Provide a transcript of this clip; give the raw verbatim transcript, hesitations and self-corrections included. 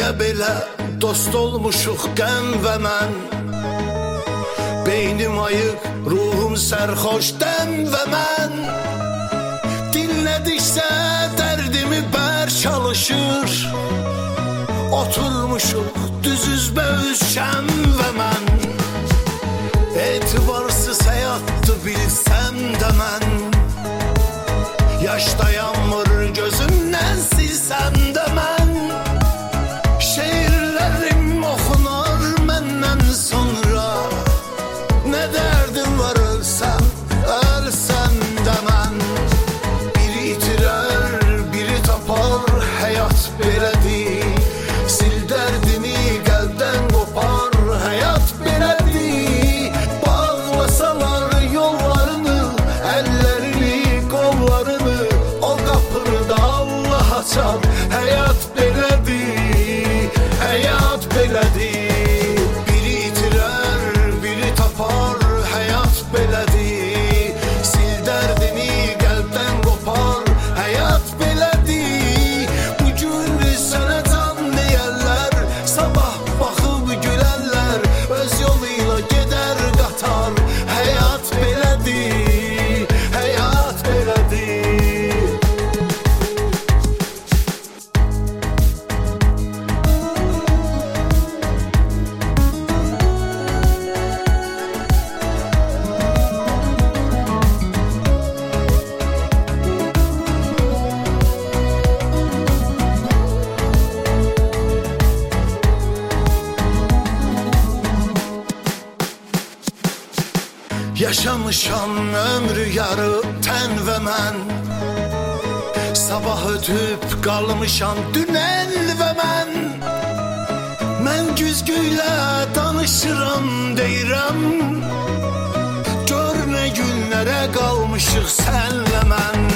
belə dost olmuşuq qəm və mən. Beynim ayıq, ruhum sərxoş dəm və mən. Dinlədiksə dərdimi bər çalışır. Oturmuşuq düz üzbə üz şəm və mən. Etibarsız həyatdı bilsəm də mən. Yaş dayanmır gözümdən silsəm də mən. Şeirlərim oxunar məndən sonra. Nə dərdim var ölsəm, ölsəm də mən. Biri itirər, biri tapar, həyat belədir. Sil dərdini qəlbdən qopar, həyat belədir. Bağlasalar yollarını, əllərini, qollarını, o qapını Allah açar. Həyat belədir, həyat belədir. Biri itirər, biri tapar, həyat belədir. Sil dərdini qəlbdən qopar, həyat belədir. Bugün sənə can deyərlər, sabah baxıb gülərlər. Öz yoluyla gedər qatar, həyat belədir, həyat belədir. Yaşamışam ömrü yarı tən və mən. Sabah ötüb qalmışam dünən və mən. Mən güzgüylə danışıram deyirəm. Gör nə günlərə qalmışıq sənlə mən.